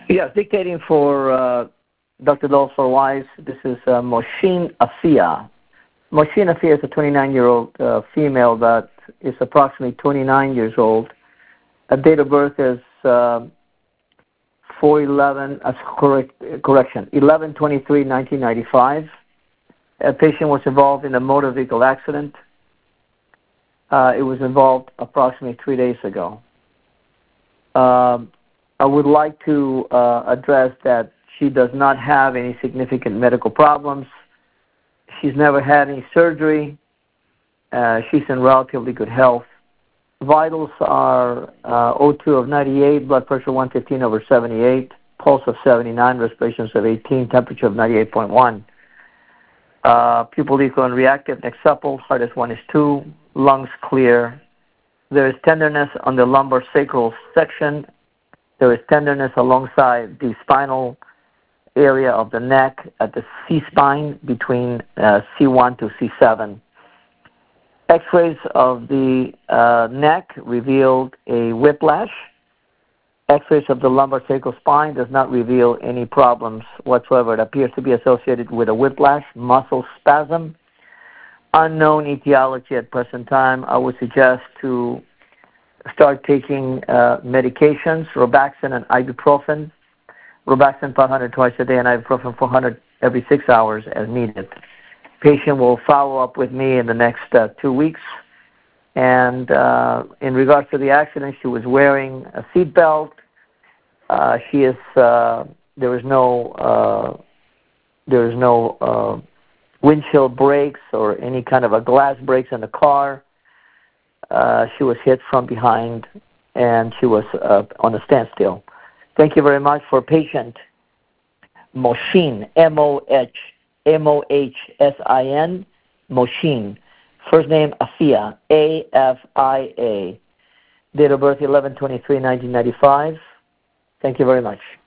Yes, dictating for Dr. Dolphur Wise. This is Moshin Afia. Moshin Afia is a 29-year-old female that is approximately 29 years old. Her date of birth is 11/23/1995. A patient was involved in a motor vehicle accident. It was involved approximately 3 days ago. I would like to address that she does not have any significant medical problems. She's never had any surgery. She's in relatively good health. Vitals are O2 of 98, blood pressure 115/78, pulse of 79, respirations of 18, temperature of 98.1. Pupil equal and reactive, neck supple, heart is 1:2, lungs clear. There is tenderness on the lumbar sacral section. There is tenderness alongside the spinal area of the neck at the C-spine between C1 to C7. X-rays of the neck revealed a whiplash. X-rays of the lumbar sacral spine does not reveal any problems whatsoever. It appears to be associated with a whiplash, muscle spasm. Unknown etiology at present time. I would suggest to start taking medications, Robaxin and ibuprofen. Robaxin 500 twice a day and ibuprofen 400 every 6 hours as needed. Patient will follow up with me in the next 2 weeks. And in regards to the accident, she was wearing a seat belt. There is no windshield brakes or any kind of a glass brakes in the car. She was hit from behind, and she was on a standstill. Thank you very much for patient Moshin, Mohsin, Moshin. First name Afia, Afia. Date of birth 11/23/1995. Thank you very much.